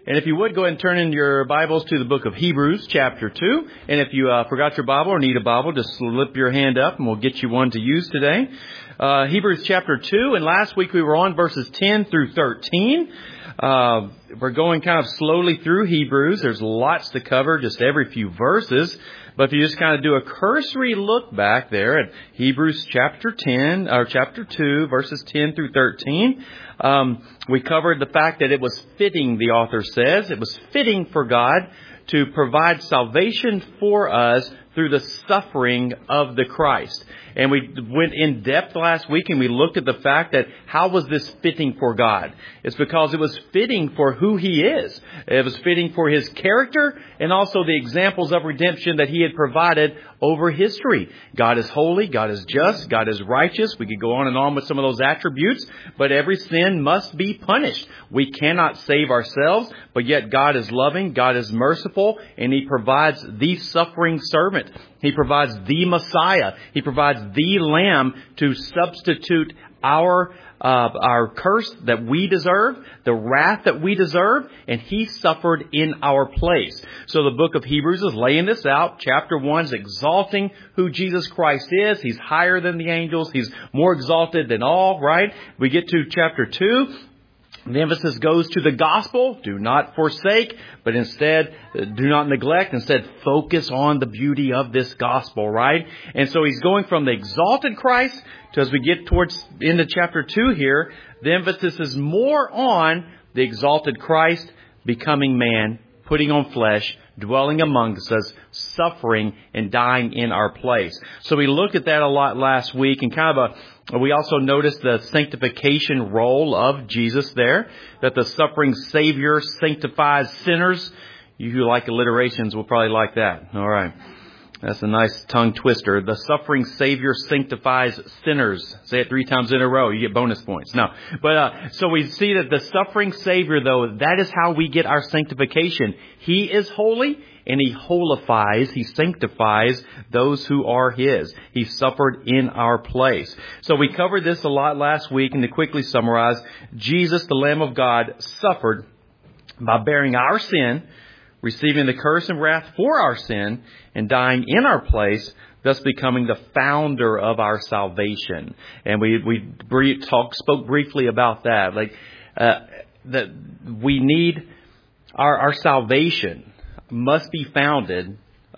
And if you would, go ahead and turn in your Bibles to the book of Hebrews, chapter 2. And if you forgot your Bible or need a Bible, just slip your hand up and we'll get you one to use today. Hebrews chapter 2. And last week we were on verses 10 through 13. We're going kind of slowly through Hebrews. There's lots to cover, just every few verses. But if you just kind of do a cursory look back there at Hebrews chapter 10, or chapter 2, verses 10 through 13, we covered the fact that it was fitting, the author says, it was fitting for God to provide salvation for us through the suffering of the Christ. And we went in depth last week and we looked at the fact that how was this fitting for God? It's because it was fitting for who He is. It was fitting for His character and also the examples of redemption that He had provided over history. God is holy, God is just, God is righteous. We could go on and on with some of those attributes, but every sin must be punished. We cannot save ourselves, but yet God is loving, God is merciful, and He provides the suffering servant. He provides the Messiah. He provides the Lamb to substitute our curse that we deserve, the wrath that we deserve, and He suffered in our place. So the book of Hebrews is laying this out. Chapter 1 is exalting who Jesus Christ is. He's higher than the angels. He's more exalted than all, right? We get to chapter 2. The emphasis goes to the gospel. Do not forsake, but instead do not neglect. Instead, focus on the beauty of this gospel, right? And so he's going from the exalted Christ to, as we get towards into chapter 2 here, the emphasis is more on the exalted Christ becoming man, putting on flesh, dwelling amongst us, suffering and dying in our place. So we looked at that a lot last week, and we also noticed the sanctification role of Jesus there, that the suffering Savior sanctifies sinners. You who like alliterations will probably like that. All right. That's a nice tongue twister. The suffering Savior sanctifies sinners. Say it 3 times in a row. You get bonus points. No. But, so we see that the suffering Savior, though, that is how we get our sanctification. He is holy and He holifies, He sanctifies those who are His. He suffered in our place. So we covered this a lot last week, and to quickly summarize, Jesus, the Lamb of God, suffered by bearing our sin, receiving the curse and wrath for our sin, and dying in our place, thus becoming the founder of our salvation. And we spoke briefly about that. That we need our salvation must be founded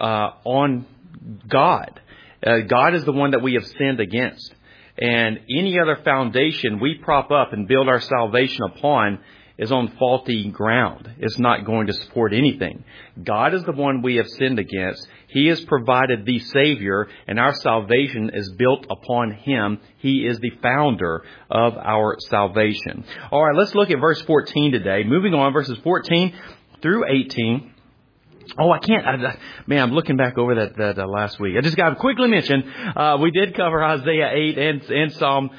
on God. God is the one that we have sinned against. And any other foundation we prop up and build our salvation upon is on faulty ground. It's not going to support anything. God is the one we have sinned against. He has provided the Savior, and our salvation is built upon Him. He is the founder of our salvation. All right, let's look at verse 14 today. Moving on, verses 14 through 18. Oh, I can't. I'm looking back over that last week. I just got to quickly mention, we did cover Isaiah 8 and Psalm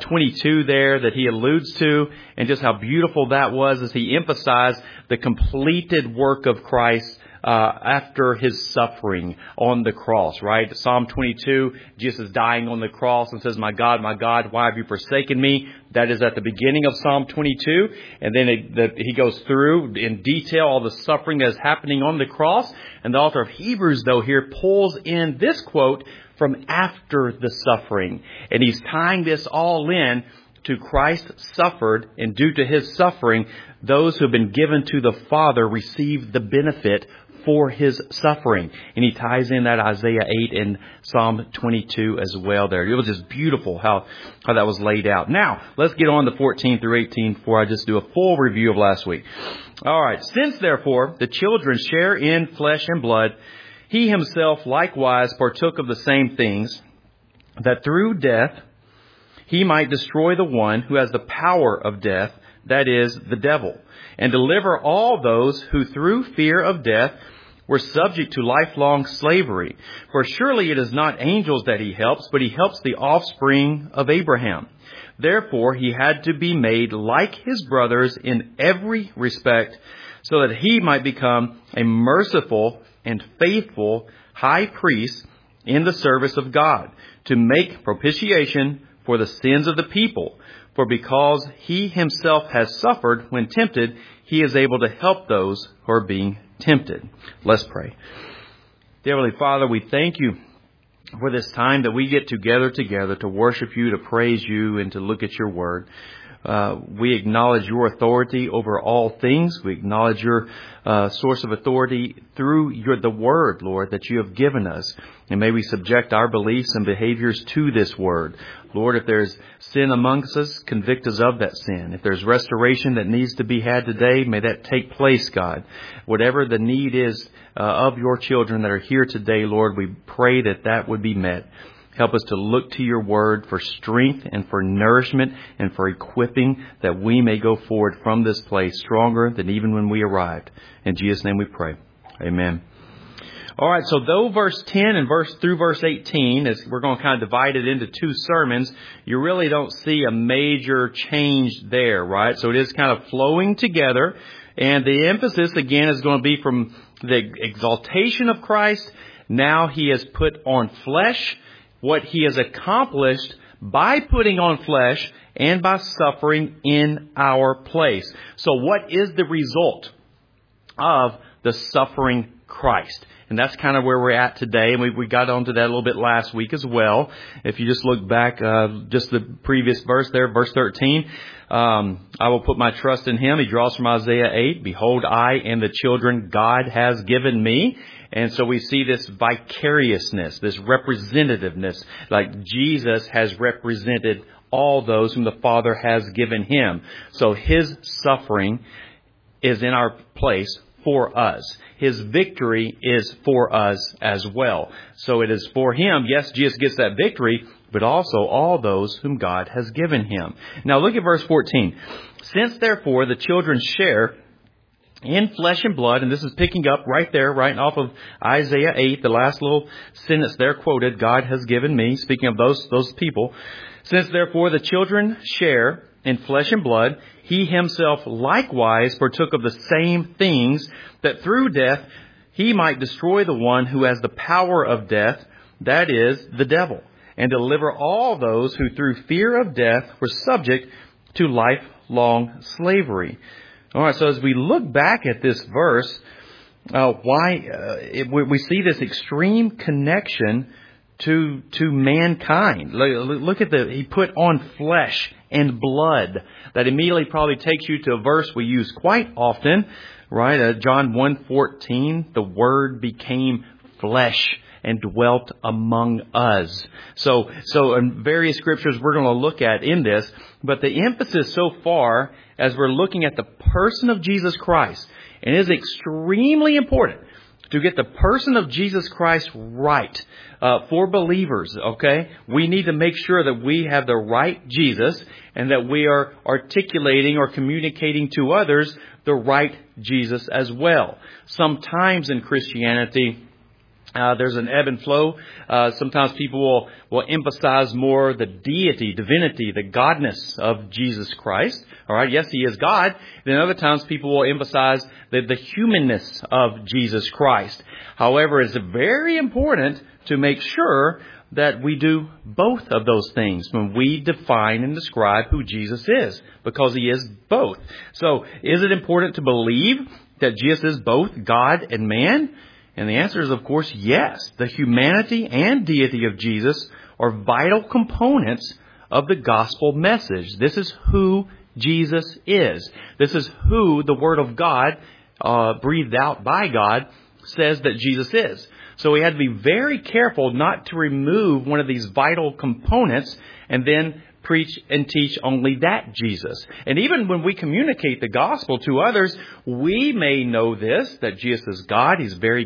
22 there that he alludes to, and just how beautiful that was as he emphasized the completed work of Christ after His suffering on the cross, right? Psalm 22, Jesus is dying on the cross and says, my God, why have you forsaken me? That is at the beginning of Psalm 22. And then he goes through in detail all the suffering that is happening on the cross. And the author of Hebrews, though, here pulls in this quote from after the suffering. And he's tying this all in to Christ suffered, and due to His suffering, those who have been given to the Father receive the benefit for His suffering. And he ties in that Isaiah 8 and Psalm 22 as well there. It was just beautiful how that was laid out. Now, let's get on to 14 through 18 before I just do a full review of last week. All right. Since, therefore, the children share in flesh and blood, He Himself likewise partook of the same things, that through death He might destroy the one who has the power of death, that is, the devil, and deliver all those who through fear of death were subject to lifelong slavery. For surely it is not angels that He helps, but He helps the offspring of Abraham. Therefore He had to be made like His brothers in every respect, so that He might become a merciful and faithful high priest in the service of God, to make propitiation for the sins of the people. For because He Himself has suffered when tempted, He is able to help those who are being tempted. Let's pray. Dear Heavenly Father, we thank You for this time that we get together to worship You, to praise You, and to look at Your Word. We acknowledge Your authority over all things. We acknowledge Your source of authority through the Word, Lord, that You have given us. And may we subject our beliefs and behaviors to this Word. Lord, if there's sin amongst us, convict us of that sin. If there's restoration that needs to be had today, may that take place, God. Whatever the need is of Your children that are here today, Lord, we pray that that would be met. Help us to look to Your Word for strength and for nourishment and for equipping, that we may go forward from this place stronger than even when we arrived. In Jesus' name we pray. Amen. All right, so though verse 10 and through verse 18, as we're going to kind of divide it into two sermons, you really don't see a major change there, right? So it is kind of flowing together. And the emphasis, again, is going to be from the exaltation of Christ. Now He has put on flesh, what He has accomplished by putting on flesh and by suffering in our place. So what is the result of the suffering Christ? And that's kind of where we're at today. And we got onto that a little bit last week as well. If you just look back, just the previous verse there, verse 13, I will put my trust in Him. He draws from Isaiah 8. Behold, I and the children God has given me. And so we see this vicariousness, this representativeness, like Jesus has represented all those whom the Father has given Him. So His suffering is in our place for us. His victory is for us as well. So it is for Him. Yes, Jesus gets that victory, but also all those whom God has given Him. Now look at verse 14. Since therefore the children share in flesh and blood, and this is picking up right there, right off of Isaiah 8, the last little sentence there quoted, God has given me, speaking of those people. Since therefore the children share in flesh and blood, He Himself likewise partook of the same things, that through death He might destroy the one who has the power of death, that is, the devil, and deliver all those who through fear of death were subject to lifelong slavery. All right, so as we look back at this verse, we see this extreme connection to mankind. Look at He put on flesh and blood. That immediately probably takes you to a verse we use quite often, right? John 1:14, the Word became flesh and dwelt among us. So in various scriptures we're going to look at in this, but the emphasis so far as we're looking at the person of Jesus Christ, and it is extremely important to get the person of Jesus Christ right for believers, okay? We need to make sure that we have the right Jesus and that we are articulating or communicating to others the right Jesus as well. Sometimes in Christianity, there's an ebb and flow. Sometimes people will emphasize more the deity, divinity, the godness of Jesus Christ. All right, yes, He is God. Then other times people will emphasize the humanness of Jesus Christ. However, it's very important to make sure that we do both of those things when we define and describe who Jesus is, because He is both. So, is it important to believe that Jesus is both God and man? And the answer is, of course, yes. The humanity and deity of Jesus are vital components of the gospel message. This is who Jesus is. This is who the Word of God, breathed out by God, says that Jesus is. So we had to be very careful not to remove one of these vital components and then preach and teach only that Jesus. And even when we communicate the gospel to others, we may know this, that Jesus is God, He's very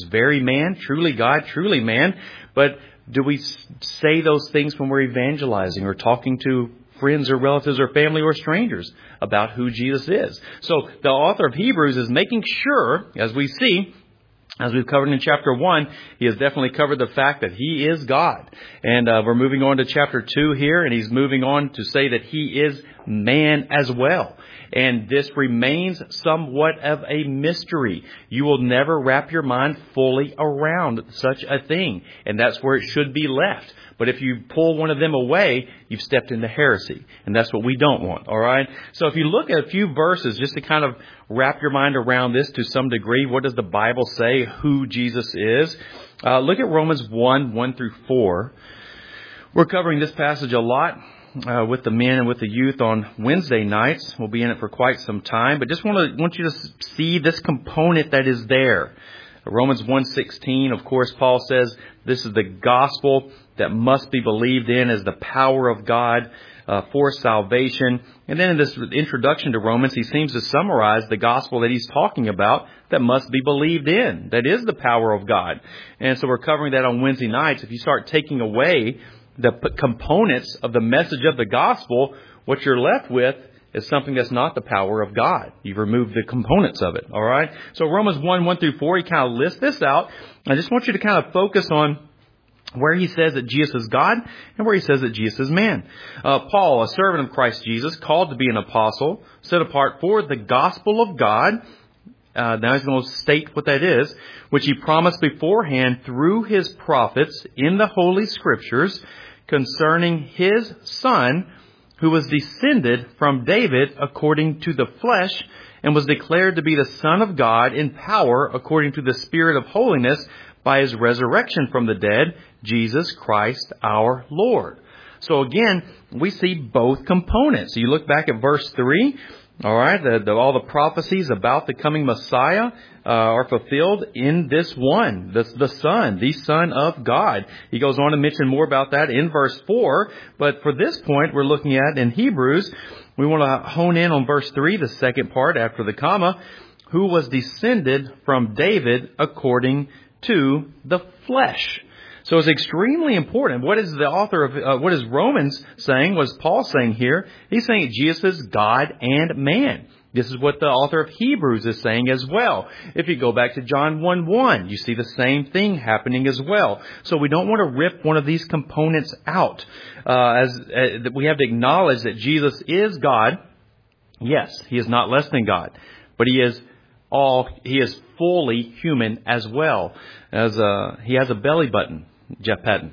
man, truly God, truly man. But do we say those things when we're evangelizing or talking to friends or relatives or family or strangers about who Jesus is? So the author of Hebrews is making sure, as we see, as we've covered in chapter 1, he has definitely covered the fact that He is God. And we're moving on to chapter 2 here, and he's moving on to say that He is man as well. And this remains somewhat of a mystery. You will never wrap your mind fully around such a thing. And that's where it should be left. But if you pull one of them away, you've stepped into heresy. And that's what we don't want. All right. So if you look at a few verses just to kind of wrap your mind around this to some degree, what does the Bible say who Jesus is? Look at Romans 1 through 4. We're covering this passage a lot with the men and with the youth on Wednesday nights. We'll be in it for quite some time. But just want you to see this component that is there. Romans 1:16, of course, Paul says this is the gospel that must be believed in as the power of God for salvation. And then in this introduction to Romans, he seems to summarize the gospel that he's talking about that must be believed in. That is the power of God. And so we're covering that on Wednesday nights. If you start taking away the components of the message of the gospel, what you're left with is something that's not the power of God. You've removed the components of it. All right. So Romans 1 through 4, he kind of lists this out. I just want you to kind of focus on where he says that Jesus is God and where he says that Jesus is man. Paul, a servant of Christ Jesus, called to be an apostle, set apart for the gospel of God. Now he's going to state what that is, which he promised beforehand through his prophets in the Holy Scriptures concerning his Son, who was descended from David according to the flesh, and was declared to be the Son of God in power according to the Spirit of holiness by his resurrection from the dead, Jesus Christ our Lord. So again, we see both components. So you look back at verse 3. All right, all the prophecies about the coming Messiah are fulfilled in this one, the Son of God. He goes on to mention more about that in verse 4. But for this point, we're looking at in Hebrews, we want to hone in on verse 3, the second part after the comma, who was descended from David according to the flesh. So it's extremely important. What is the author of, what is Romans saying? What is Paul saying here? He's saying Jesus is God and man. This is what the author of Hebrews is saying as well. If you go back to John 1:1, you see the same thing happening as well. So we don't want to rip one of these components out. We have to acknowledge that Jesus is God. Yes, he is not less than God, but he is fully human as well. He has a belly button. Jeff Patton.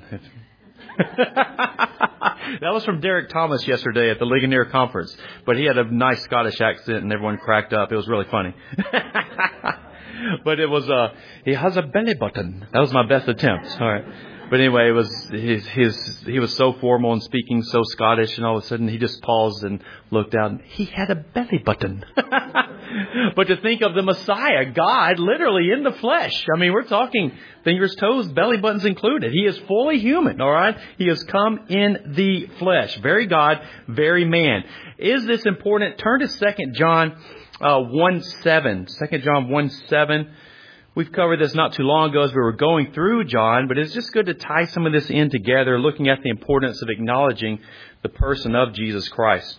That was from Derek Thomas yesterday at the Ligonier conference. But he had a nice Scottish accent and everyone cracked up. It was really funny. But it was, he has a belly button. That was my best attempt. All right. But anyway, it was he was so formal and speaking so Scottish, and all of a sudden he just paused and looked out and he had a belly button. But to think of the Messiah, God, literally in the flesh. I mean, we're talking fingers, toes, belly buttons included. He is fully human, all right? He has come in the flesh. Very God, very man. Is this important? Turn to 2 John 1:7. 2 John 1:7. We've covered this not too long ago as we were going through John, but it's just good to tie some of this in together, looking at the importance of acknowledging the person of Jesus Christ.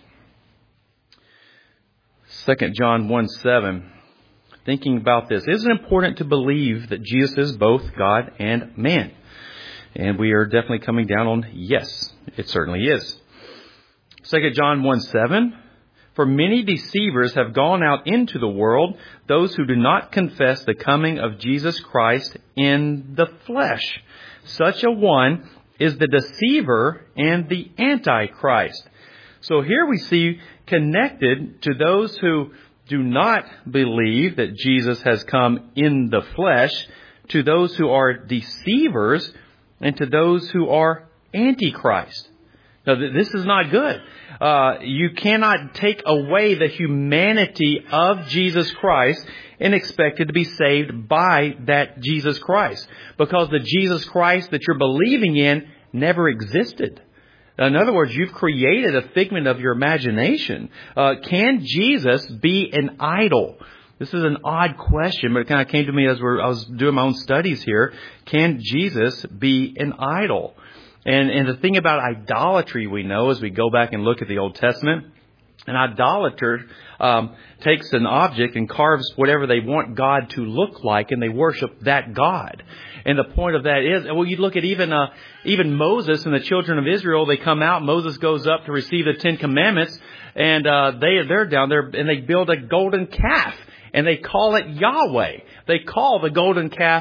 2 John 1:7. Thinking about this, is it important to believe that Jesus is both God and man? And we are definitely coming down on yes, it certainly is. 2 John 1:7. For many deceivers have gone out into the world, those who do not confess the coming of Jesus Christ in the flesh. Such a one is the deceiver and the Antichrist. So here we see connected to those who do not believe that Jesus has come in the flesh, to those who are deceivers, and to those who are Antichrist. Now, this is not good. You cannot take away the humanity of Jesus Christ and expect it to be saved by that Jesus Christ, because the Jesus Christ that you're believing in never existed. In other words, you've created a figment of your imagination. Can Jesus be an idol? This is an odd question, but it kind of came to me as I was doing my own studies here. Can Jesus be an idol? And the thing about idolatry we know as we go back and look at the Old Testament, An idolater takes an object and carves whatever they want God to look like, and they worship that God. And the point of that is, well, you look at even Moses and the children of Israel. They come out. Moses goes up to receive the 10 Commandments, and they're down there and they build a golden calf, and they call it Yahweh. They call the golden calf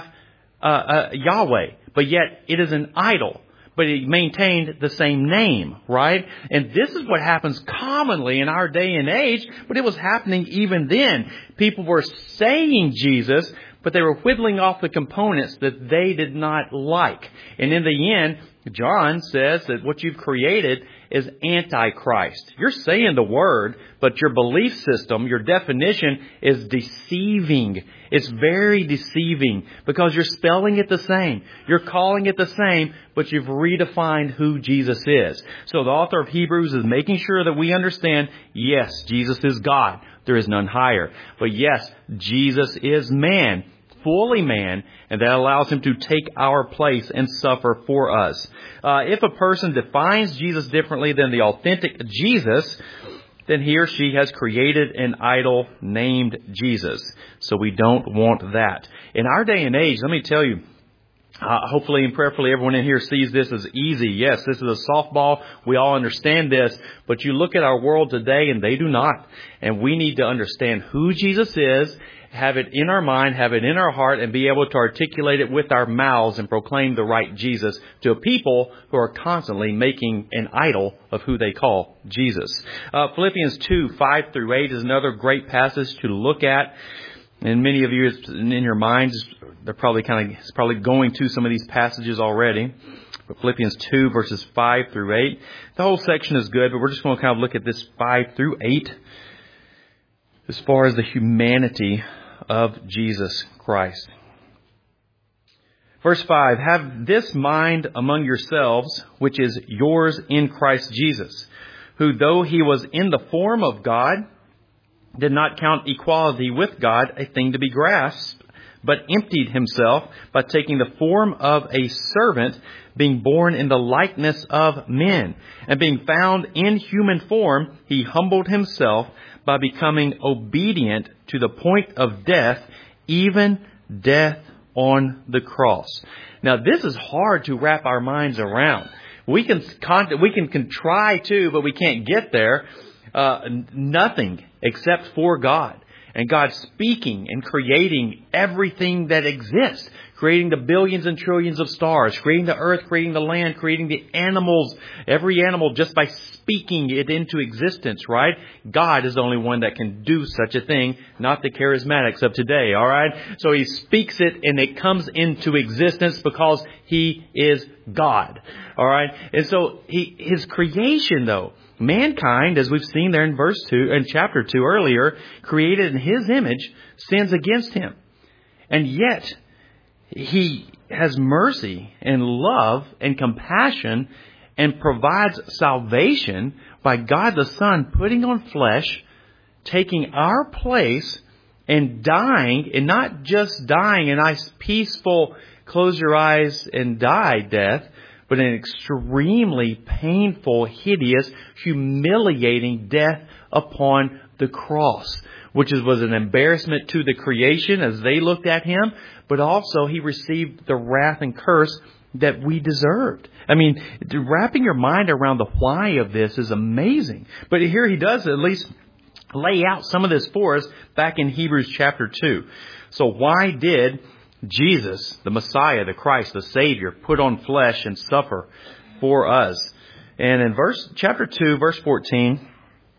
Yahweh, but yet it is an idol. But it maintained the same name, right? And this is what happens commonly in our day and age, but it was happening even then. People were saying Jesus, but they were whittling off the components that they did not like. And in the end, John says that what you've created is Antichrist. You're saying the word, but your belief system, your definition is deceiving. It's very deceiving because you're spelling it the same. You're calling it the same, but you've redefined who Jesus is. So the author of Hebrews is making sure that we understand, yes, Jesus is God. There is none higher. But yes, Jesus is man. Fully man, and that allows him to take our place and suffer for us. If a person defines Jesus differently than the authentic Jesus, then he or she has created an idol named Jesus. So we don't want that. In our day and age, let me tell you, hopefully and prayerfully everyone in here sees this as easy. Yes, this is a softball. We all understand this. But you look at our world today and they do not. And we need to understand who Jesus is, have it in our mind, have it in our heart, and be able to articulate it with our mouths and proclaim the right Jesus to a people who are constantly making an idol of who they call Jesus. Philippians 2:5-8 is another great passage to look at. And many of you in your minds, they're probably going to some of these passages already. But Philippians 2 verses 5-8. The whole section is good, but we're just going to kind of look at this 5-8 as far as the humanity of Jesus Christ. Verse 5, have this mind among yourselves, which is yours in Christ Jesus, who though he was in the form of God, did not count equality with God a thing to be grasped, but emptied himself by taking the form of a servant, being born in the likeness of men. And being found in human form, he humbled himself by becoming obedient to the point of death, even death on the cross. Now, this is hard to wrap our minds around. We can try to, but we can't get there. Nothing except for God. And God speaking and creating everything that exists. Creating the billions and trillions of stars. Creating the earth, creating the land, creating the animals. Every animal just by speaking it into existence, right? God is the only one that can do such a thing. Not the charismatics of today, alright? So He speaks it and it comes into existence because He is God. Alright? And so His creation though, mankind, as we've seen there in verse 2, in chapter 2 earlier, created in His image, sins against Him. And yet, He has mercy and love and compassion and provides salvation by God the Son putting on flesh, taking our place and dying, and not just dying a nice peaceful close your eyes and die death, but an extremely painful, hideous, humiliating death upon the cross, which was an embarrassment to the creation as they looked at Him, but also He received the wrath and curse that we deserved. I mean, wrapping your mind around the why of this is amazing. But here He does at least lay out some of this for us back in Hebrews chapter 2. So why did Jesus, the Messiah, the Christ, the Savior, put on flesh and suffer for us? And in chapter 2, verse 14,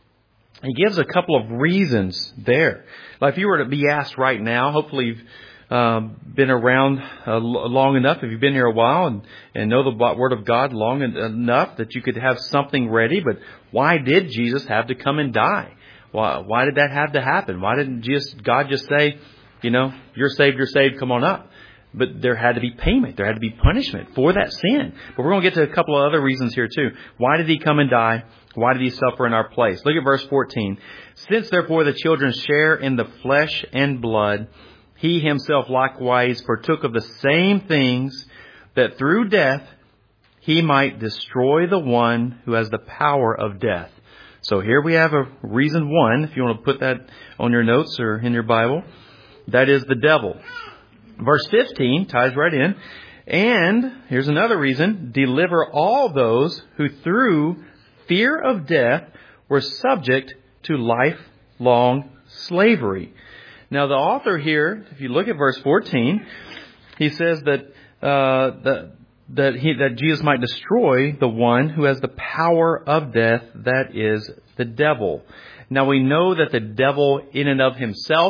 He gives a couple of reasons there. Like if you were to be asked right now, hopefully you've been around long enough, if you've been here a while and know the Word of God long enough that you could have something ready. But why did Jesus have to come and die? Why did that have to happen? Why didn't God just say, you're saved, come on up? But there had to be payment. There had to be punishment for that sin. But we're going to get to a couple of other reasons here too. Why did He come and die? Why did He suffer in our place? Look at verse 14. Since therefore the children share in the flesh and blood, He Himself likewise partook of the same things, that through death He might destroy the one who has the power of death. So here we have a reason one, if you want to put that on your notes or in your Bible. That is the devil. Verse 15 ties right in. And here's another reason. Deliver all those who through fear of death were subject to lifelong slavery. Now the author here, if you look at verse 14, he says that Jesus might destroy the one who has the power of death, that is the devil. Now we know that the devil in and of himself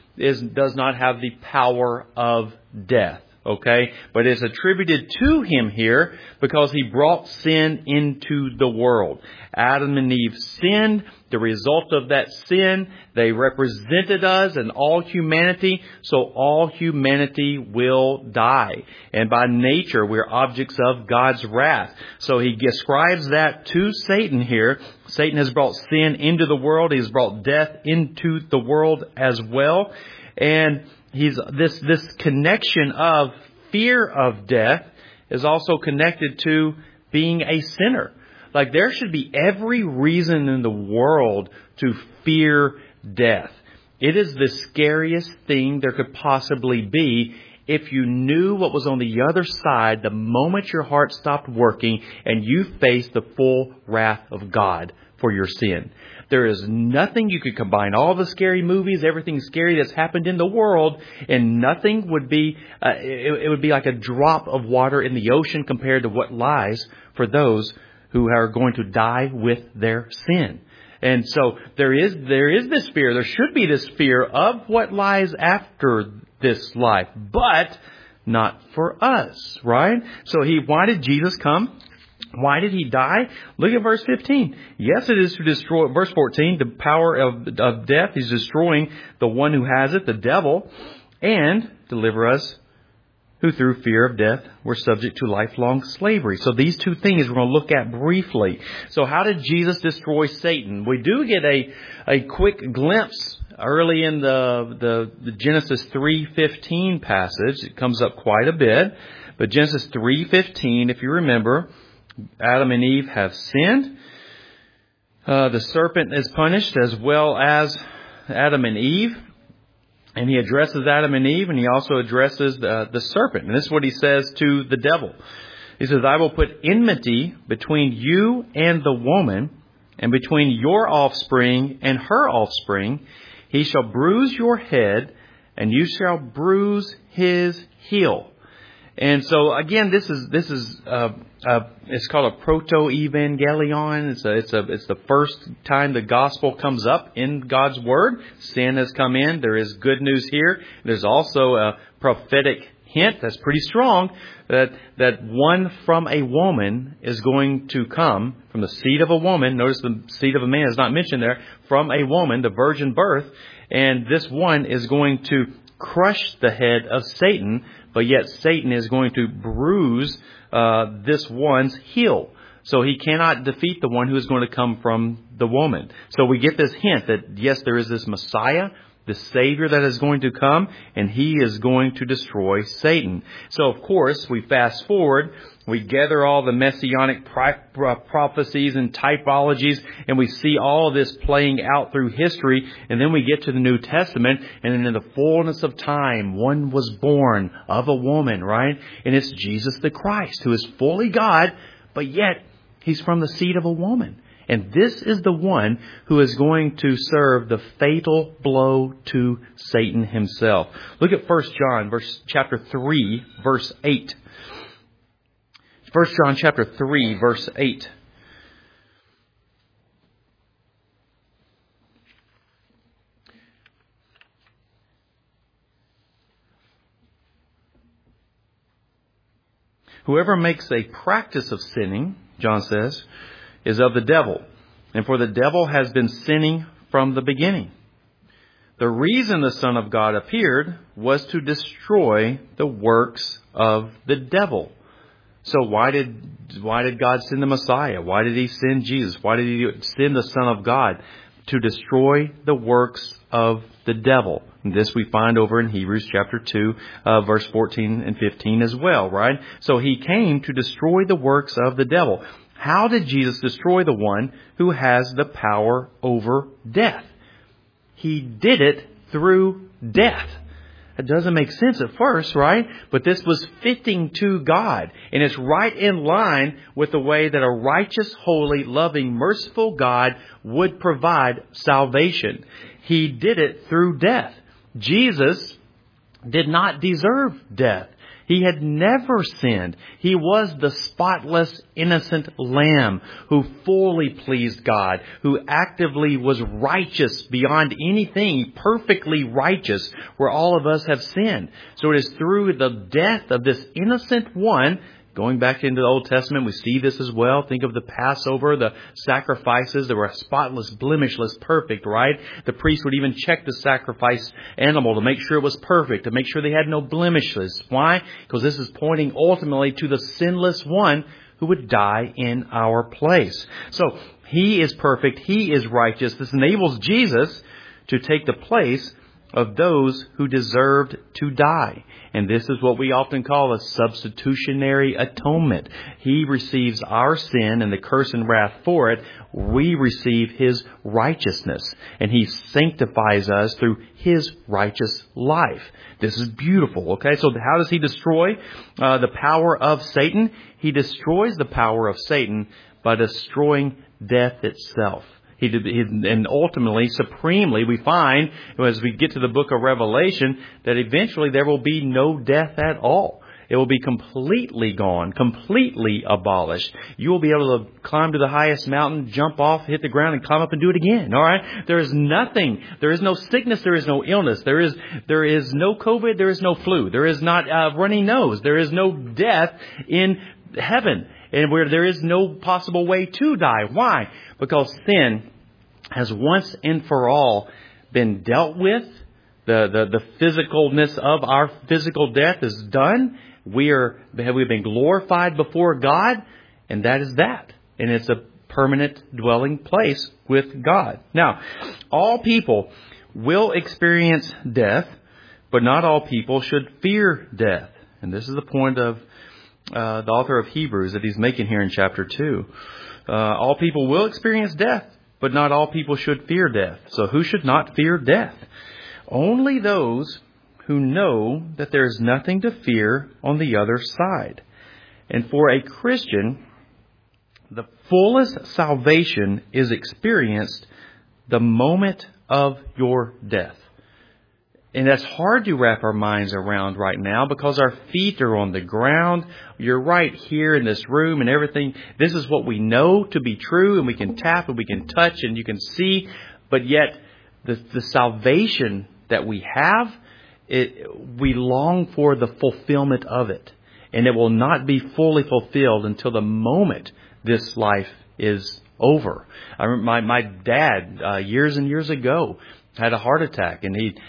does not have the power of death. Okay? But it's attributed to him here because he brought sin into the world. Adam and Eve sinned. The result of that sin, they represented us and all humanity. So all humanity will die. And by nature, we're objects of God's wrath. So he ascribes that to Satan here. Satan has brought sin into the world. He has brought death into the world as well. And this connection of fear of death is also connected to being a sinner. Like there should be every reason in the world to fear death. It is the scariest thing there could possibly be if you knew what was on the other side the moment your heart stopped working and you faced the full wrath of God for your sin. There is nothing you could combine all the scary movies, everything scary that's happened in the world, and nothing would be, it would be like a drop of water in the ocean compared to what lies for those who are going to die with their sin. And so there is this fear, there should be this fear of what lies after this life, but not for us, right? So why did Jesus come? Why did he die? Look at verse 15. Yes, it is to destroy, verse 14, the power of death. He's destroying the one who has it, the devil, and deliver us who through fear of death were subject to lifelong slavery. So these two things we're going to look at briefly. So how did Jesus destroy Satan? We do get a quick glimpse early in the Genesis 3:15 passage. It comes up quite a bit. But Genesis 3:15, if you remember, Adam and Eve have sinned. The serpent is punished as well as Adam and Eve. And he addresses Adam and Eve, and he also addresses the serpent. And this is what he says to the devil. He says, I will put enmity between you and the woman, and between your offspring and her offspring. He shall bruise your head, and you shall bruise his heel. And so again, this is it's called a proto-evangelion. It's the first time the gospel comes up in God's word. Sin has come in. There is good news here. There's also a prophetic hint that's pretty strong that one from a woman is going to come from the seed of a woman. Notice the seed of a man is not mentioned there. From a woman, the virgin birth, and this one is going to crush the head of Satan. But yet Satan is going to bruise this one's heel. So he cannot defeat the one who is going to come from the woman. So we get this hint that, yes, there is this Messiah, the Savior that is going to come, and he is going to destroy Satan. So, of course, we fast forward. We gather all the messianic prophecies and typologies, and we see all of this playing out through history. And then we get to the New Testament, and then in the fullness of time, one was born of a woman, right? And it's Jesus the Christ, who is fully God, but yet he's from the seed of a woman. And this is the one who is going to serve the fatal blow to Satan himself. Look at 1 John chapter 3, verse 8. 1 John chapter 3, verse 8. Whoever makes a practice of sinning, John says, is of the devil. And for the devil has been sinning from the beginning. The reason the Son of God appeared was to destroy the works of the devil. So why did God send the Messiah? Why did he send Jesus? Why did he send the Son of God? To destroy the works of the devil. And this we find over in Hebrews chapter 2, verse 14 and 15 as well, right? So he came to destroy the works of the devil. How did Jesus destroy the one who has the power over death? He did it through death. It doesn't make sense at first, right? But this was fitting to God. And it's right in line with the way that a righteous, holy, loving, merciful God would provide salvation. He did it through death. Jesus did not deserve death. He had never sinned. He was the spotless, innocent lamb who fully pleased God, who actively was righteous beyond anything, perfectly righteous, where all of us have sinned. So it is through the death of this innocent one. Going back into the Old Testament, we see this as well. Think of the Passover, the sacrifices that were spotless, blemishless, perfect, right? The priest would even check the sacrifice animal to make sure it was perfect, to make sure they had no blemishes. Why? Because this is pointing ultimately to the sinless one who would die in our place. So He is perfect. He is righteous. This enables Jesus to take the place of those who deserved to die. And this is what we often call a substitutionary atonement. He receives our sin and the curse and wrath for it. We receive His righteousness. And He sanctifies us through His righteous life. This is beautiful. Okay, so how does He destroy the power of Satan? He destroys the power of Satan by destroying death itself. And ultimately, supremely, we find, as we get to the book of Revelation, that eventually there will be no death at all. It will be completely gone, completely abolished. You will be able to climb to the highest mountain, jump off, hit the ground, and climb up and do it again. All right? There is nothing. There is no sickness. There is no illness. There is no COVID. There is no flu. There is not a runny nose. There is no death in heaven. And where there is no possible way to die. Why? Because sin has once and for all been dealt with. The physicalness of our physical death is done. We've been glorified before God, and that is that. And it's a permanent dwelling place with God. Now, all people will experience death, but not all people should fear death. And this is the point of the author of Hebrews that he's making here in chapter 2. All people will experience death, but not all people should fear death. So who should not fear death? Only those who know that there is nothing to fear on the other side. And for a Christian, the fullest salvation is experienced the moment of your death. And that's hard to wrap our minds around right now because our feet are on the ground. You're right here in this room and everything. This is what we know to be true, and we can tap and we can touch and you can see. But yet the salvation that we have, we long for the fulfillment of it. And it will not be fully fulfilled until the moment this life is over. I remember my dad, years and years ago, had a heart attack, and he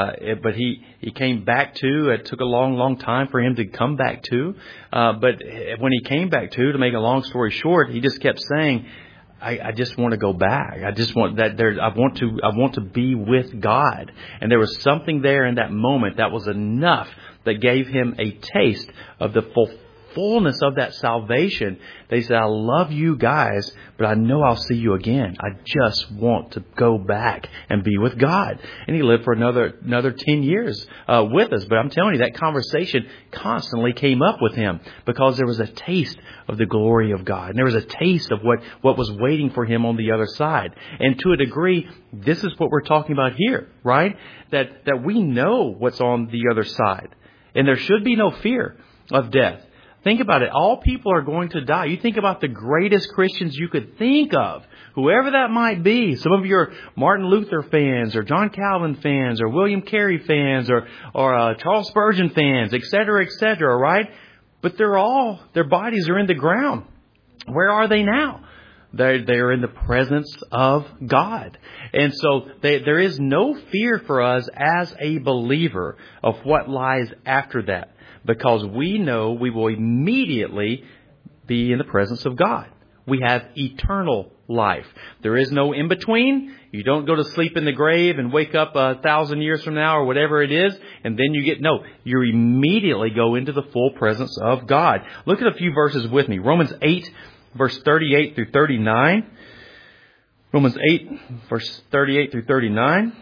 came back to. It took a long time for him to come back to. But when he came back to make a long story short, he just kept saying, I just want to go back. I just want that there. I want to be with God. And there was something there in that moment that was enough that gave him a taste of the fullness of that salvation. They said, I love you guys, but I know I'll see you again. I just want to go back and be with God. And he lived for another 10 years with us. But I'm telling you, that conversation constantly came up with him because there was a taste of the glory of God. And there was a taste of what was waiting for him on the other side. And to a degree, this is what we're talking about here, right? That we know what's on the other side. And there should be no fear of death. Think about it. All people are going to die. You think about the greatest Christians you could think of, whoever that might be. Some of you are Martin Luther fans or John Calvin fans or William Carey fans or Charles Spurgeon fans, et cetera, right? But their bodies are in the ground. Where are they now? They're in the presence of God. And so there is no fear for us as a believer of what lies after that. Because we know we will immediately be in the presence of God. We have eternal life. There is no in-between. You don't go to sleep in the grave and wake up 1,000 years from now or whatever it is, and then you immediately go into the full presence of God. Look at a few verses with me. Romans 8, verse 38 through 39. Romans 8, verse 38 through 39.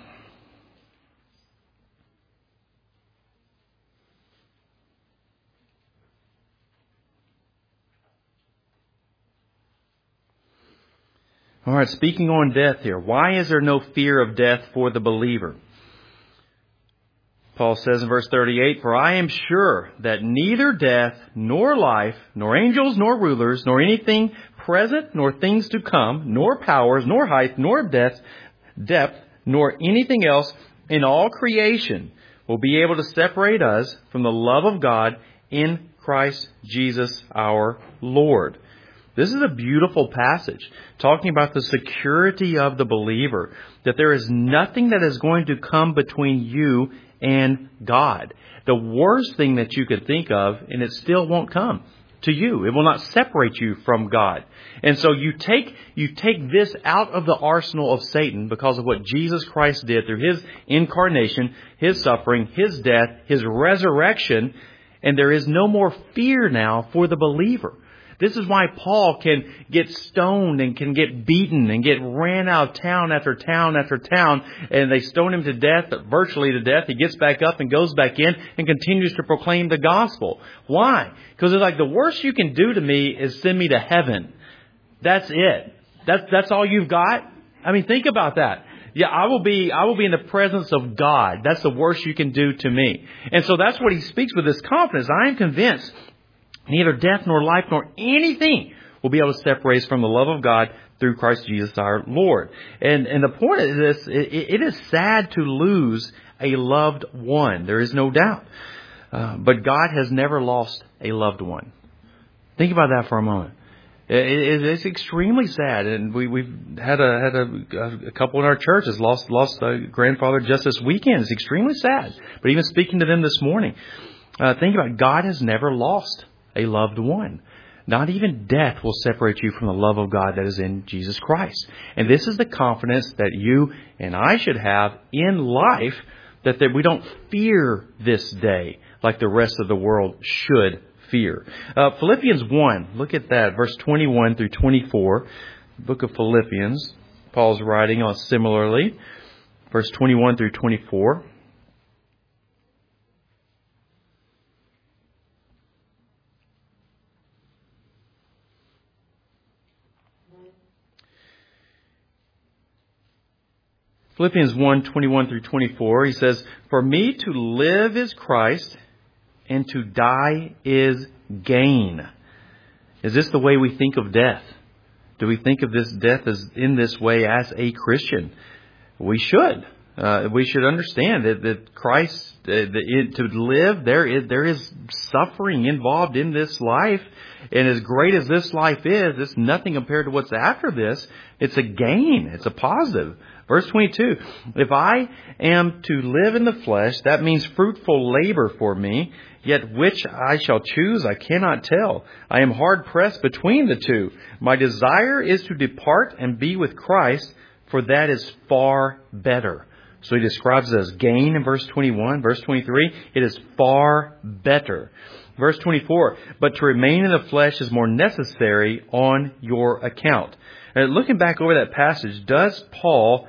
All right, speaking on death here. Why is there no fear of death for the believer? Paul says in verse 38, "For I am sure that neither death, nor life, nor angels, nor rulers, nor anything present, nor things to come, nor powers, nor height, nor depth, nor anything else in all creation will be able to separate us from the love of God in Christ Jesus our Lord." This is a beautiful passage talking about the security of the believer, that there is nothing that is going to come between you and God. The worst thing that you could think of, and it still won't come to you. It will not separate you from God. And so you take this out of the arsenal of Satan because of what Jesus Christ did through His incarnation, His suffering, His death, His resurrection, and there is no more fear now for the believer. This is why Paul can get stoned and can get beaten and get ran out of town after town after town, and they stone him to death, virtually to death. He gets back up and goes back in and continues to proclaim the gospel. Why? Because it's like, the worst you can do to me is send me to heaven. That's it. That's all you've got? I mean, think about that. Yeah, I will be in the presence of God. That's the worst you can do to me. And so that's what he speaks with this confidence. I am convinced neither death nor life nor anything will be able to separate us from the love of God through Christ Jesus our Lord. And the point of this, it is sad to lose a loved one. There is no doubt. But God has never lost a loved one. Think about that for a moment. It's extremely sad, and we've had a couple in our church has lost a grandfather just this weekend. It's extremely sad. But even speaking to them this morning, think about it. God has never lost a loved one. Not even death will separate you from the love of God that is in Jesus Christ. And this is the confidence that you and I should have in life, that we don't fear this day like the rest of the world should fear. Philippians 1, look at that, verse 21 through 24. Book of Philippians, Paul's writing on similarly, verse 21 through 24. Philippians 1, 21 through 24, he says, "For me to live is Christ, and to die is gain." Is this the way we think of death? Do we think of this death as in this way as a Christian? We should. We should understand that Christ, to live, there is suffering involved in this life. And as great as this life is, it's nothing compared to what's after this. It's a gain. It's a positive. Verse 22, "If I am to live in the flesh, that means fruitful labor for me, yet which I shall choose, I cannot tell. I am hard pressed between the two. My desire is to depart and be with Christ, for that is far better." So he describes it as gain in verse 21. Verse 23, it is far better. Verse 24, "But to remain in the flesh is more necessary on your account." And looking back over that passage, does Paul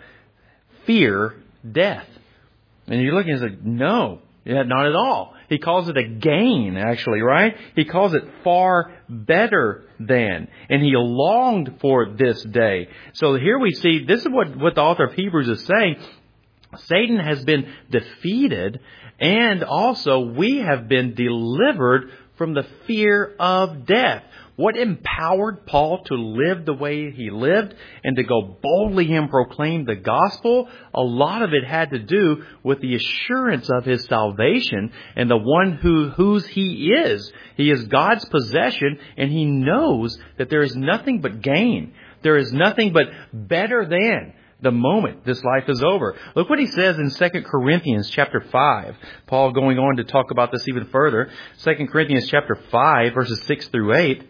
fear death? And you're looking and say, no, not at all. He calls it a gain, actually, right? He calls it far better than. And he longed for this day. So here we see, this is what the author of Hebrews is saying. Satan has been defeated, and also we have been delivered from the fear of death. What empowered Paul to live the way he lived and to go boldly and proclaim the gospel? A lot of it had to do with the assurance of his salvation and the one whose he is. He is God's possession, and he knows that there is nothing but gain. There is nothing but better than the moment this life is over. Look what he says in 2 Corinthians chapter 5. Paul going on to talk about this even further. 2 Corinthians chapter 5, verses 6 through 8.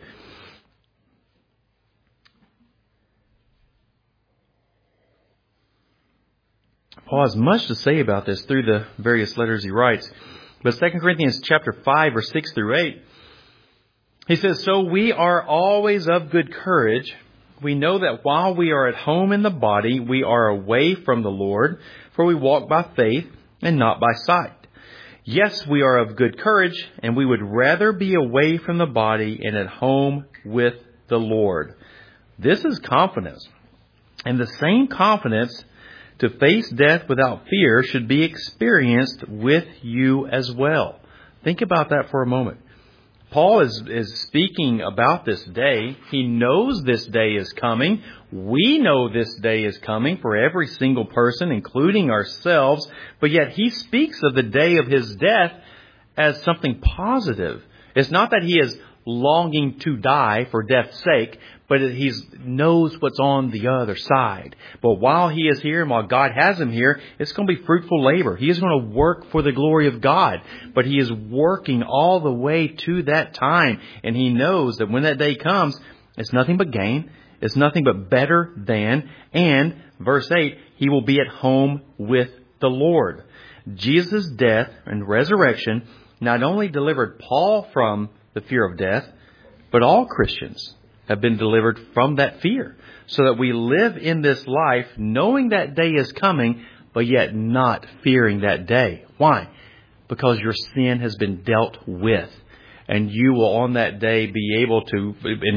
Paul has much to say about this through the various letters he writes. But 2 Corinthians chapter 5, verse 6 through 8, He says, so we are always of good courage. We know that while we are at home in the body, we are away from the Lord, for we walk by faith and not by sight. Yes, we are of good courage, and we would rather be away from the body and at home with the Lord. This is confidence. And the same confidence to face death without fear should be experienced with you as well. Think about that for a moment. Paul is speaking about this day. He knows this day is coming. We know this day is coming for every single person, including ourselves. But yet he speaks of the day of his death as something positive. It's not that he is longing to die for death's sake, but he knows what's on the other side. But while he is here and while God has him here, it's going to be fruitful labor. He is going to work for the glory of God. But he is working all the way to that time. And he knows that when that day comes, it's nothing but gain. It's nothing but better than. And, verse 8, he will be at home with the Lord. Jesus' death and resurrection not only delivered Paul from the fear of death, but all Christians have been delivered from that fear, so that we live in this life knowing that day is coming, but yet not fearing that day. Why? Because your sin has been dealt with, and you will on that day be able to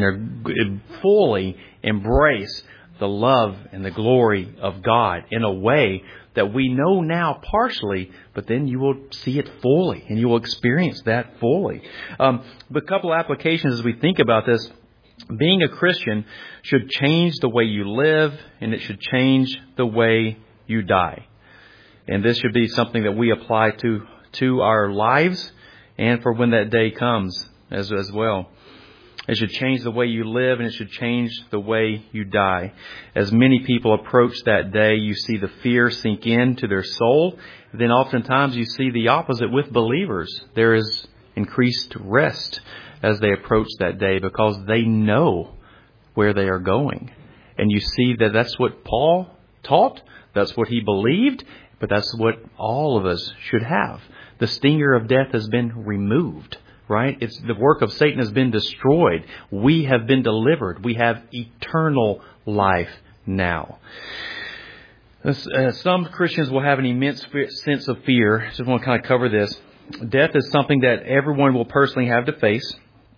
fully embrace the love and the glory of God in a way that we know now partially, but then you will see it fully and you will experience that fully. But a couple applications as we think about this. Being a Christian should change the way you live, and it should change the way you die. And this should be something that we apply to our lives and for when that day comes as well. It should change the way you live, and it should change the way you die. As many people approach that day, you see the fear sink into their soul. Then oftentimes you see the opposite with believers. There is increased rest as they approach that day because they know where they are going. And you see that that's what Paul taught. That's what he believed. But that's what all of us should have. The stinger of death has been removed. Right? It's the work of Satan has been destroyed. We have been delivered. We have eternal life now. Some Christians will have an immense sense of fear. Just want to kind of cover this. Death is something that everyone will personally have to face.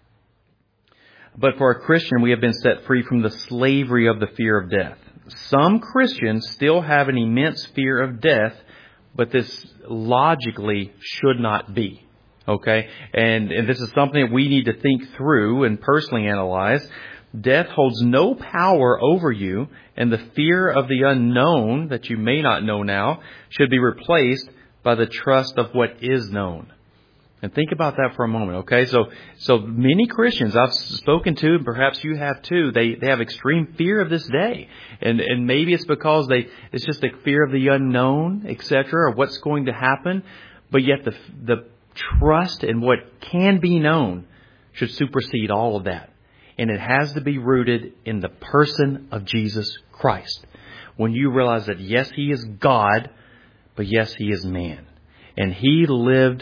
But for a Christian, we have been set free from the slavery of the fear of death. Some Christians still have an immense fear of death, but this logically should not be. Okay, and this is something that we need to think through and personally analyze. Death holds no power over you, and the fear of the unknown that you may not know now should be replaced by the trust of what is known. And think about that for a moment, okay? So many Christians I've spoken to, and perhaps you have too, they have extreme fear of this day. And maybe it's because it's just the fear of the unknown, etc., or what's going to happen. But yet the trust in what can be known should supersede all of that. And it has to be rooted in the person of Jesus Christ. When you realize that yes, He is God, but yes, He is man. And He lived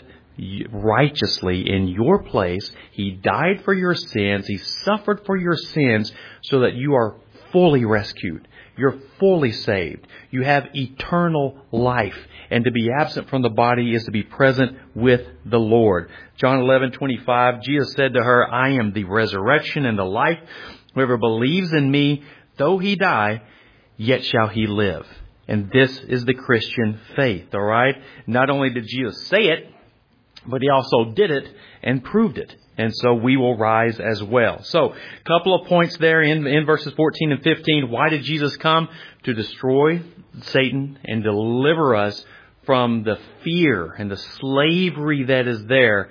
righteously in your place. He died for your sins. He suffered for your sins so that you are fully rescued. You're fully saved. You have eternal life. And to be absent from the body is to be present with the Lord. John 11:25, Jesus said to her, I am the resurrection and the life. Whoever believes in me, though he die, yet shall he live. And this is the Christian faith, all right? Not only did Jesus say it, but He also did it and proved it. And so we will rise as well. So, a couple of points there in verses 14 and 15. Why did Jesus come? To destroy Satan and deliver us from the fear and the slavery that is there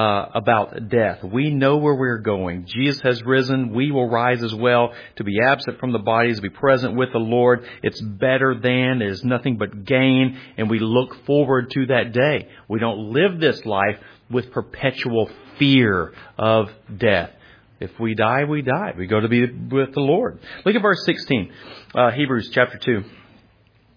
about death. We know where we're going. Jesus has risen. We will rise as well. To be absent from the bodies, to be present with the Lord. It's better than. It is nothing but gain. And we look forward to that day. We don't live this life with perpetual fear of death. If we die, we die. We go to be with the Lord. Look at verse 16, Hebrews chapter 2.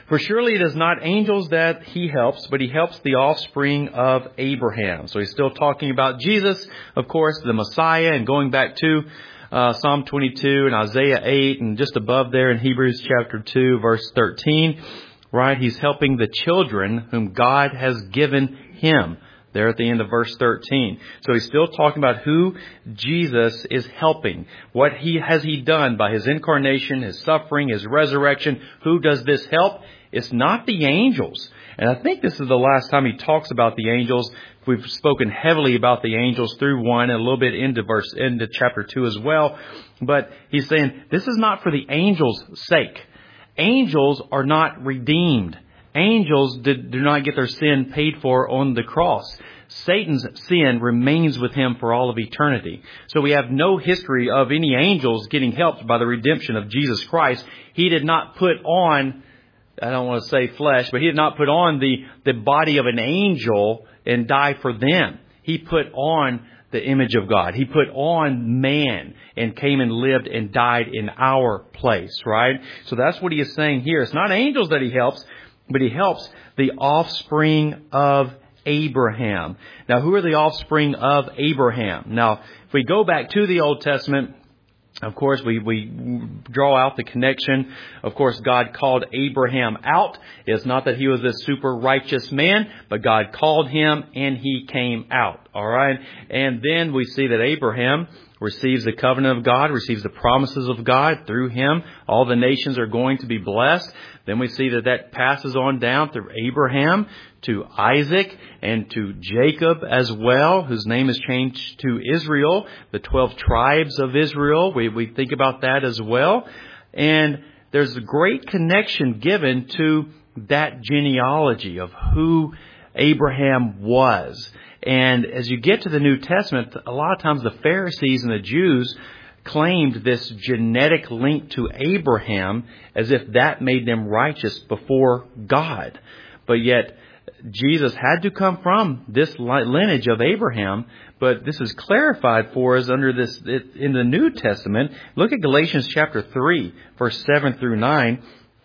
For surely it is not angels that he helps, but he helps the offspring of Abraham. So he's still talking about Jesus, of course, the Messiah, and going back to Psalm 22 and Isaiah 8 and just above there in Hebrews chapter 2, verse 13. Right? He's helping the children whom God has given him. There at the end of verse 13. So he's still talking about who Jesus is helping. What has he done by his incarnation, his suffering, his resurrection? Who does this help? It's not the angels. And I think this is the last time he talks about the angels. We've spoken heavily about the angels through 1 and a little bit into chapter 2 as well. But he's saying this is not for the angels' sake. Angels are not redeemed. Angels do not get their sin paid for on the cross. Satan's sin remains with him for all of eternity. So we have no history of any angels getting helped by the redemption of Jesus Christ. He did not put on, I don't want to say flesh, but he did not put on the body of an angel and die for them. He put on the image of God. He put on man and came and lived and died in our place, right? So that's what he is saying here. It's not angels that he helps, but he helps the offspring of Abraham. Now, who are the offspring of Abraham? Now, if we go back to the Old Testament, of course, we draw out the connection. Of course, God called Abraham out. It's not that he was this super righteous man, but God called him and he came out. All right. And then we see that Abraham receives the covenant of God, receives the promises of God through him. All the nations are going to be blessed. Then we see that passes on down through Abraham to Isaac and to Jacob as well, whose name is changed to Israel, the 12 tribes of Israel. We think about that as well. And there's a great connection given to that genealogy of who Abraham was. And as you get to the New Testament, a lot of times the Pharisees and the Jews claimed this genetic link to Abraham as if that made them righteous before God. But yet Jesus had to come from this lineage of Abraham, but this is clarified for us under this in the New Testament. Look at Galatians chapter 3, verse 7 through 9.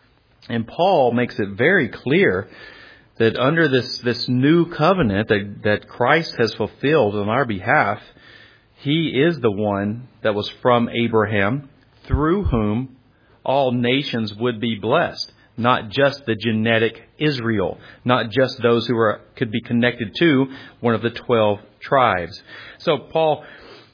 And Paul makes it very clear that under this new covenant that Christ has fulfilled on our behalf, he is the one that was from Abraham, through whom all nations would be blessed. Not just the genetic Israel, not just those who could be connected to one of the 12 tribes. So Paul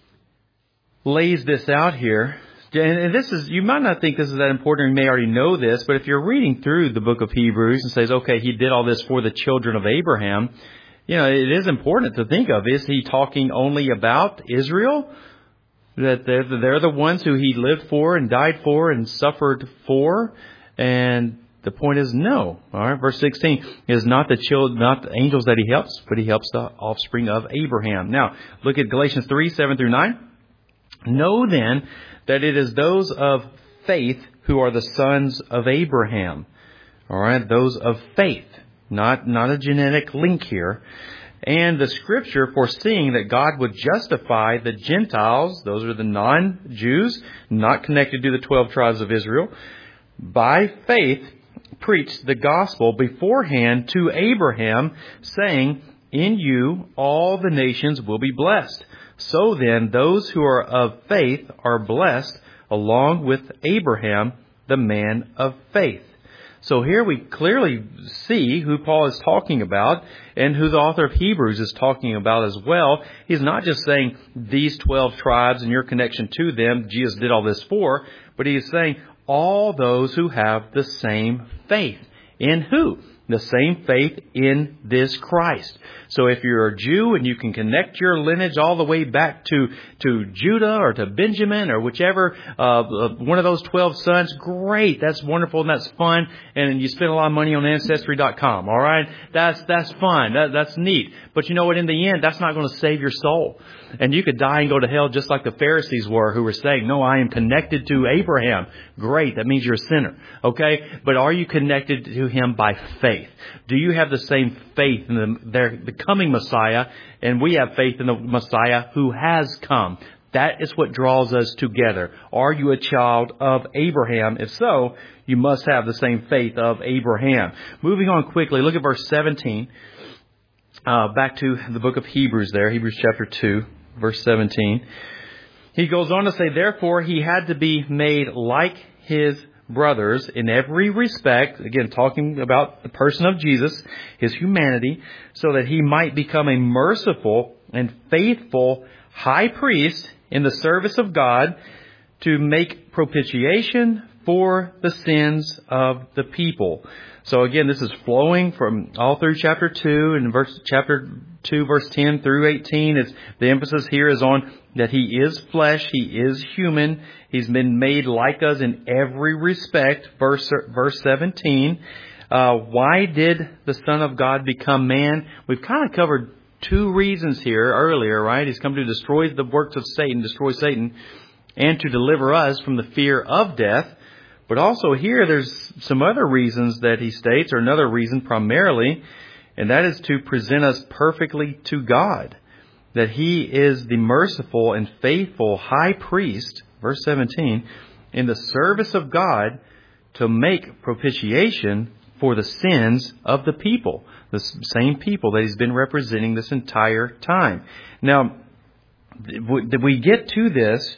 lays this out here. And this is, you might not think this is that important, you may already know this, but if you're reading through the book of Hebrews and says, okay, he did all this for the children of Abraham, it is important to think of, is he talking only about Israel? That they're the ones who he lived for and died for and suffered for? And the point is no. All right, verse 16 is not the angels that he helps, but he helps the offspring of Abraham. Now, look at Galatians 3, 7 through 9. Know then that it is those of faith who are the sons of Abraham. All right, those of faith, not a genetic link here. And the Scripture foreseeing that God would justify the Gentiles, those are the non-Jews, not connected to the 12 tribes of Israel, by faith preached the gospel beforehand to Abraham, saying, in you all the nations will be blessed. So then, those who are of faith are blessed, along with Abraham, the man of faith. So here we clearly see who Paul is talking about and who the author of Hebrews is talking about as well. He's not just saying these 12 tribes and your connection to them, Jesus did all this for, but he is saying all those who have the same faith. In who? The same faith in this Christ. So if you're a Jew and you can connect your lineage all the way back to Judah or to Benjamin or whichever one of those 12 sons, great. That's wonderful and that's fun. And you spend a lot of money on Ancestry.com. All right, that's fun. That's neat. But you know what? In the end, that's not going to save your soul. And you could die and go to hell just like the Pharisees were, who were saying, no, I am connected to Abraham. Great. That means you're a sinner. Okay. But are you connected to him by faith? Do you have the same faith in the coming Messiah? And we have faith in the Messiah who has come. That is what draws us together. Are you a child of Abraham? If so, you must have the same faith of Abraham. Moving on quickly, look at verse 17. Back to the book of Hebrews there, Hebrews chapter 2, verse 17. He goes on to say, therefore he had to be made like his brothers in every respect, again talking about the person of Jesus, his humanity, so that he might become a merciful and faithful high priest in the service of God to make propitiation for the sins of the people. So again, this is flowing from all through chapter 2 and chapter 2, verse 10 through 18. The emphasis here is on that he is flesh, he is human, he's been made like us in every respect. Verse 17. Why did the Son of God become man? We've kind of covered two reasons here earlier, right? He's come to destroy the works of Satan, destroy Satan, and to deliver us from the fear of death. But also here, there's some other reasons that he states, or another reason primarily, and that is to present us perfectly to God. That he is the merciful and faithful high priest, verse 17, in the service of God to make propitiation for the sins of the people. The same people that he's been representing this entire time. Now, we get to this,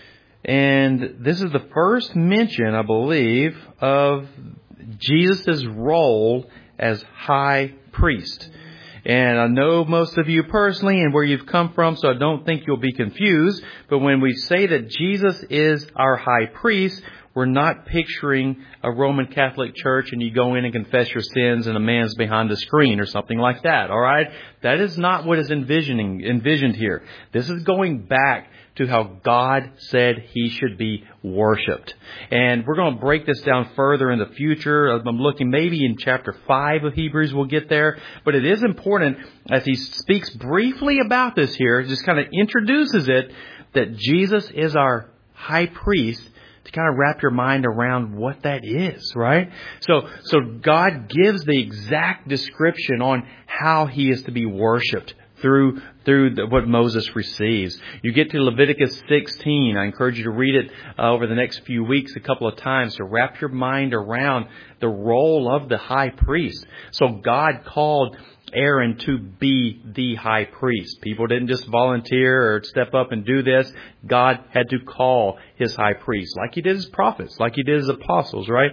and this is the first mention, I believe, of Jesus' role as high priest. And I know most of you personally and where you've come from, so I don't think you'll be confused. But when we say that Jesus is our high priest, we're not picturing a Roman Catholic church and you go in and confess your sins and a man's behind the screen or something like that. All right? That is not what is envisioned here. This is going back to how God said he should be worshipped. And we're going to break this down further in the future. I'm looking maybe in chapter 5 of Hebrews we'll get there. But it is important as he speaks briefly about this here, just kind of introduces it, that Jesus is our high priest, to kind of wrap your mind around what that is, right? So God gives the exact description on how he is to be worshipped through what Moses receives. You get to Leviticus 16. I encourage you to read it over the next few weeks a couple of times to wrap your mind around the role of the high priest. So God called Aaron to be the high priest. People didn't just volunteer or step up and do this. God had to call his high priest, like he did his prophets, like he did his apostles, right?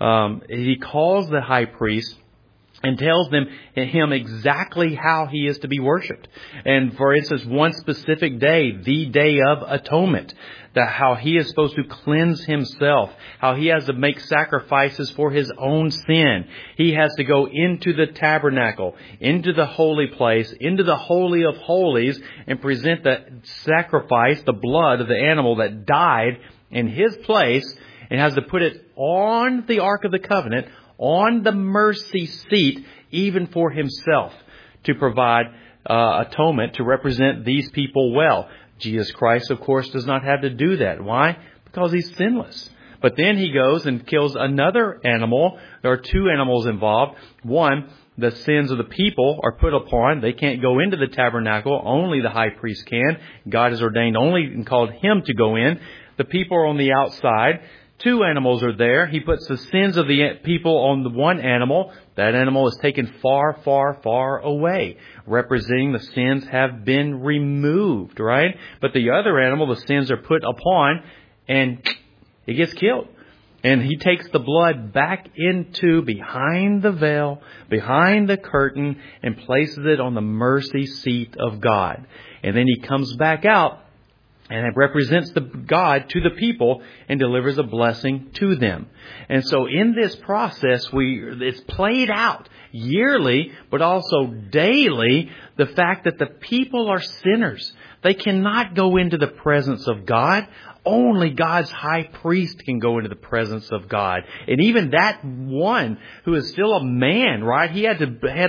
He calls the high priest and tells him exactly how he is to be worshipped. And for instance, one specific day, the Day of Atonement, how he is supposed to cleanse himself, how he has to make sacrifices for his own sin. He has to go into the tabernacle, into the holy place, into the Holy of Holies, and present the sacrifice, the blood of the animal that died in his place, and has to put it on the Ark of the Covenant, on the mercy seat, even for himself, to provide atonement, to represent these people well. Jesus Christ, of course, does not have to do that. Why? Because he's sinless. But then he goes and kills another animal. There are two animals involved. One, the sins of the people are put upon. They can't go into the tabernacle. Only the high priest can. God has ordained only and called him to go in. The people are on the outside. Two animals are there. He puts the sins of the people on the one animal. That animal is taken far, far, far away, representing the sins have been removed, right? But the other animal, the sins are put upon, and it gets killed. And he takes the blood back into behind the veil, behind the curtain, and places it on the mercy seat of God. And then he comes back out, and it represents the God to the people and delivers a blessing to them. And so in this process, it's played out yearly, but also daily, the fact that the people are sinners. They cannot go into the presence of God. Only God's high priest can go into the presence of God. And even that one who is still a man, right? He had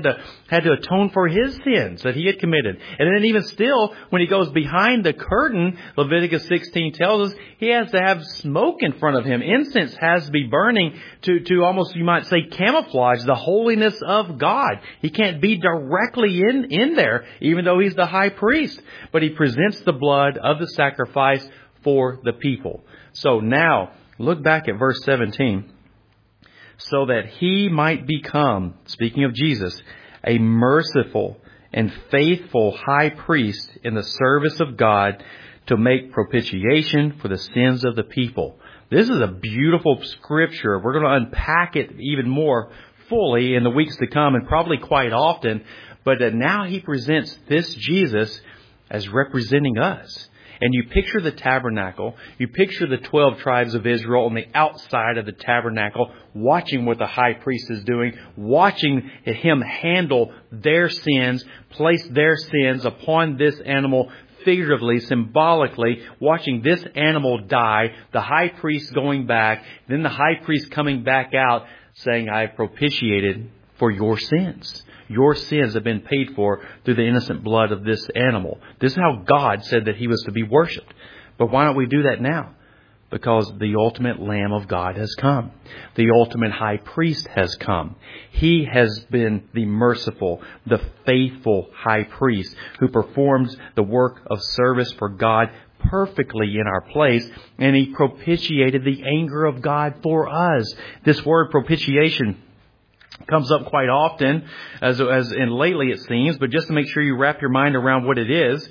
to atone for his sins that he had committed. And then even still, when he goes behind the curtain, Leviticus 16 tells us he has to have smoke in front of him. Incense has to be burning to almost, you might say, camouflage the holiness of God. He can't be directly in there, even though He's the high priest. But He presents the blood of the sacrifice for the people. So now, look back at verse 17. So that He might become, speaking of Jesus, a merciful and faithful high priest in the service of God to make propitiation for the sins of the people. This is a beautiful scripture. We're going to unpack it even more fully in the weeks to come, and probably quite often. But now He presents this Jesus as representing us. And you picture the tabernacle, you picture the 12 tribes of Israel on the outside of the tabernacle, watching what the high priest is doing, watching Him handle their sins, place their sins upon this animal, figuratively, symbolically, watching this animal die, the high priest going back, then the high priest coming back out saying, I have propitiated for your sins. Your sins have been paid for through the innocent blood of this animal. This is how God said that He was to be worshipped. But why don't we do that now? Because the ultimate Lamb of God has come. The ultimate high priest has come. He has been the merciful, the faithful high priest who performs the work of service for God perfectly in our place, and He propitiated the anger of God for us. This word propitiation comes up quite often, as in lately it seems, but just to make sure you wrap your mind around what it is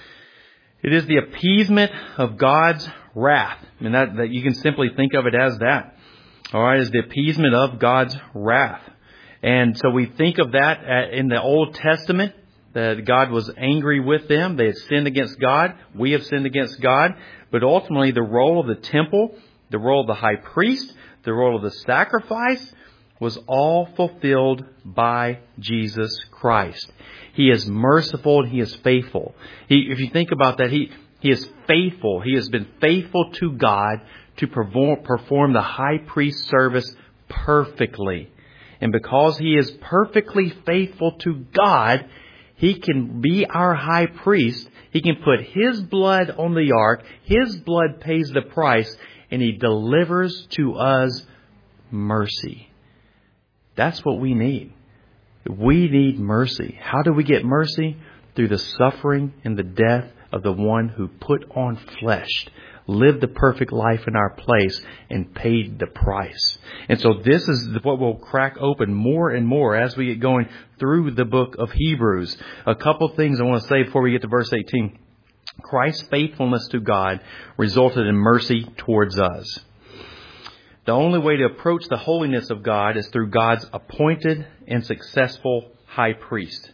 the appeasement of God's wrath. And that you can simply think of it as that. All right, is the appeasement of God's wrath. And so we think of that in the Old Testament, that God was angry with them. They had sinned against God. We have sinned against God. But ultimately, the role of the temple, the role of the high priest, the role of the sacrifice was all fulfilled by Jesus Christ. He is merciful and He is faithful. If you think about that, He is faithful. He has been faithful to God to perform the high priest service perfectly. And because He is perfectly faithful to God, He can be our high priest. He can put His blood on the ark. His blood pays the price, and He delivers to us mercy. That's what we need. We need mercy. How do we get mercy? Through the suffering and the death of the one who put on flesh, lived the perfect life in our place, and paid the price. And so this is what will crack open more and more as we get going through the book of Hebrews. A couple things I want to say before we get to verse 18. Christ's faithfulness to God resulted in mercy towards us. The only way to approach the holiness of God is through God's appointed and successful high priest.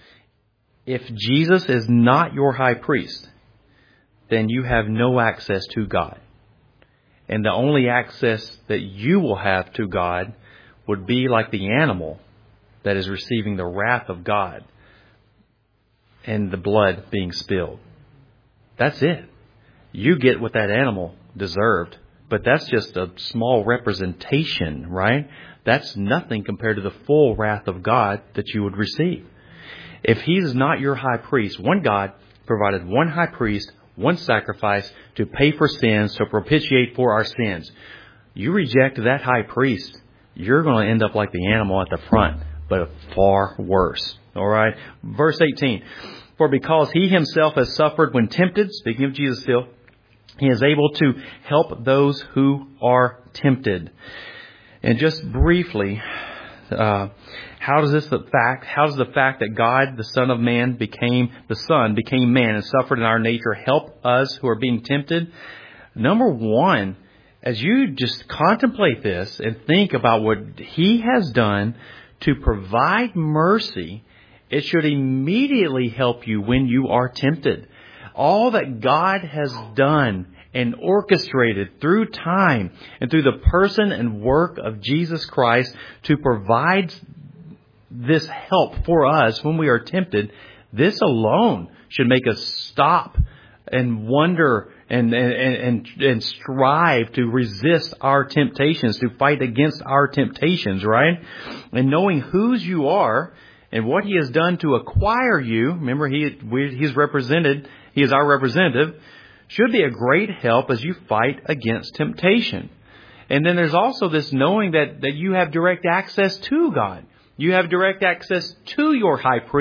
If Jesus is not your high priest, then you have no access to God. And the only access that you will have to God would be like the animal that is receiving the wrath of God and the blood being spilled. That's it. You get what that animal deserved. But that's just a small representation, right? That's nothing compared to the full wrath of God that you would receive. If He is not your high priest, one God provided one high priest, one sacrifice to pay for sins, to propitiate for our sins. You reject that high priest, you're going to end up like the animal at the front, but far worse. All right? Verse 18. For because He Himself has suffered when tempted, speaking of Jesus still, He is able to help those who are tempted. And just briefly, how does the fact that God, the Son of Man, became man and suffered in our nature help us who are being tempted? Number one, as you just contemplate this and think about what He has done to provide mercy, it should immediately help you when you are tempted. All that God has done and orchestrated through time and through the person and work of Jesus Christ to provide this help for us when we are tempted, this alone should make us stop and wonder and strive to resist our temptations, to fight against our temptations, right? And knowing whose you are and what He has done to acquire you, remember He's represented, He is our representative, should be a great help as you fight against temptation. And then there's also this knowing that you have direct access to God. You have direct access to your high priest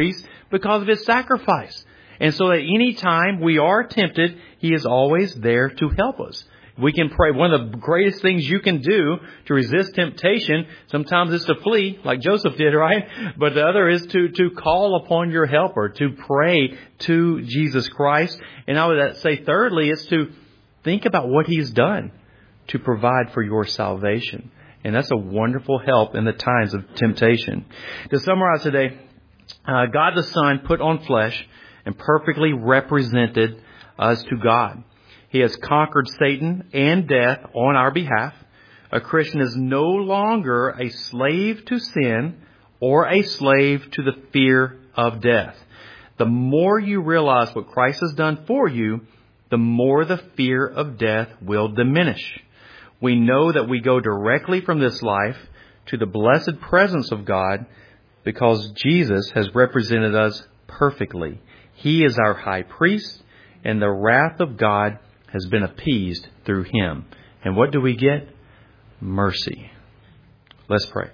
because of His sacrifice. And so that any time we are tempted, He is always there to help us. We can pray. One of the greatest things you can do to resist temptation, sometimes is to flee, like Joseph did, right? But the other is to call upon your helper, to pray to Jesus Christ. And I would say thirdly, is to think about what He's done to provide for your salvation. And that's a wonderful help in the times of temptation. To summarize today, God the Son put on flesh and perfectly represented us to God. He has conquered Satan and death on our behalf. A Christian is no longer a slave to sin or a slave to the fear of death. The more you realize what Christ has done for you, the more the fear of death will diminish. We know that we go directly from this life to the blessed presence of God because Jesus has represented us perfectly. He is our high priest, and the wrath of God has been appeased through Him. And what do we get? Mercy. Let's pray.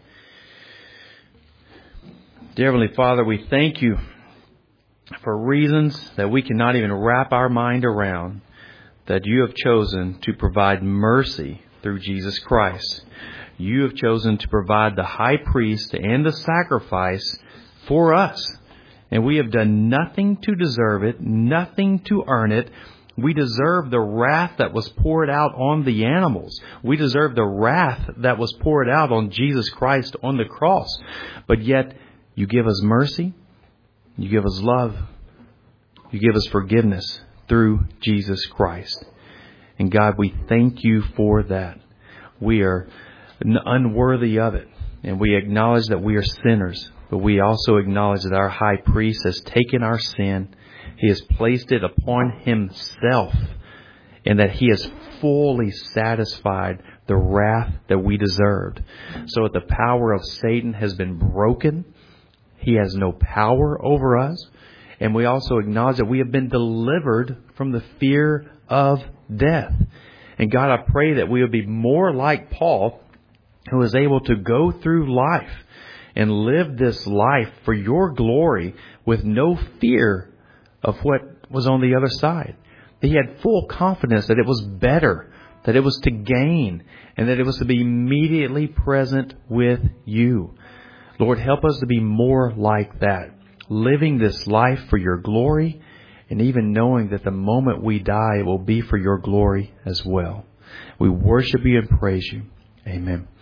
Dear Heavenly Father, we thank You for reasons that we cannot even wrap our mind around, that You have chosen to provide mercy through Jesus Christ. You have chosen to provide the high priest and the sacrifice for us. And we have done nothing to deserve it, nothing to earn it. We deserve the wrath that was poured out on the animals. We deserve the wrath that was poured out on Jesus Christ on the cross. But yet, You give us mercy. You give us love. You give us forgiveness through Jesus Christ. And God, we thank You for that. We are unworthy of it. And we acknowledge that we are sinners. But we also acknowledge that our high priest has taken our sin. He has placed it upon Himself, and that He has fully satisfied the wrath that we deserved. So that the power of Satan has been broken. He has no power over us. And we also acknowledge that we have been delivered from the fear of death. And God, I pray that we will be more like Paul, who is able to go through life and live this life for Your glory with no fear of what was on the other side. He had full confidence that it was better, that it was to gain, and that it was to be immediately present with You. Lord, help us to be more like that, living this life for Your glory, and even knowing that the moment we die, it will be for Your glory as well. We worship You and praise You. Amen.